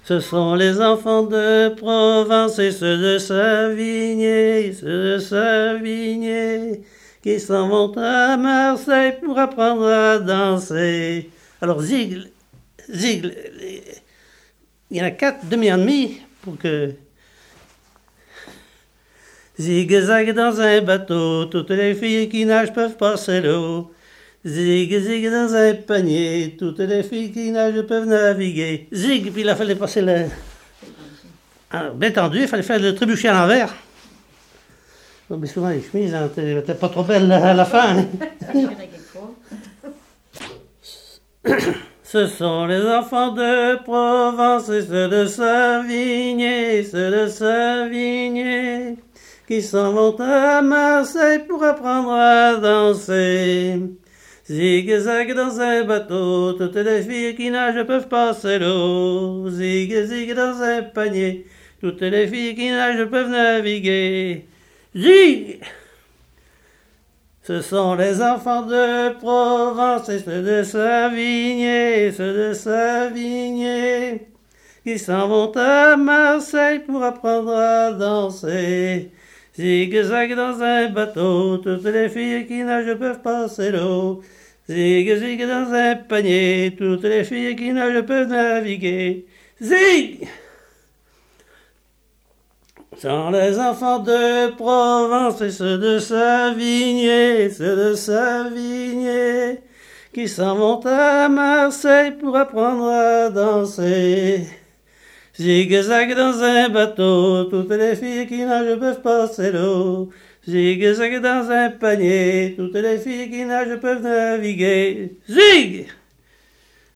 Ce sont les enfants de Provence et ceux de Savigny, qui s'en vont à Marseille pour apprendre à danser. Alors Zigle, il y en a 4 demi-ennemis pour que... Zig-zag dans un bateau, toutes les filles qui nagent peuvent passer l'eau. Zig dans un panier, toutes les filles qui nagent peuvent naviguer. Zig, puis il a fallu passer le... Alors, bien tendu, il fallait faire le trébuchet à l'envers. Bon, mais souvent les chemises n'étaient pas trop belles à la fin. Ce sont les enfants de Provence et ceux de Savigny, qui s'en vont à Marseille pour apprendre à danser. Zig-zag dans un bateau, toutes les filles qui nagent peuvent passer l'eau. Zig dans un panier, toutes les filles qui nagent peuvent naviguer. Zig! Ce sont les enfants de Provence et ceux de Savigny, qui s'en vont à Marseille pour apprendre à danser. Zig-zag dans un bateau, toutes les filles qui nagent peuvent passer l'eau. Zig dans un panier, toutes les filles qui nagent peuvent naviguer. Zig! Sont les enfants de Provence et ceux de Savigny, qui s'en vont à Marseille pour apprendre à danser. Zig-zag dans un bateau, toutes les filles qui nagent peuvent passer l'eau. Zig-zag dans un panier, toutes les filles qui nagent peuvent naviguer. Zig!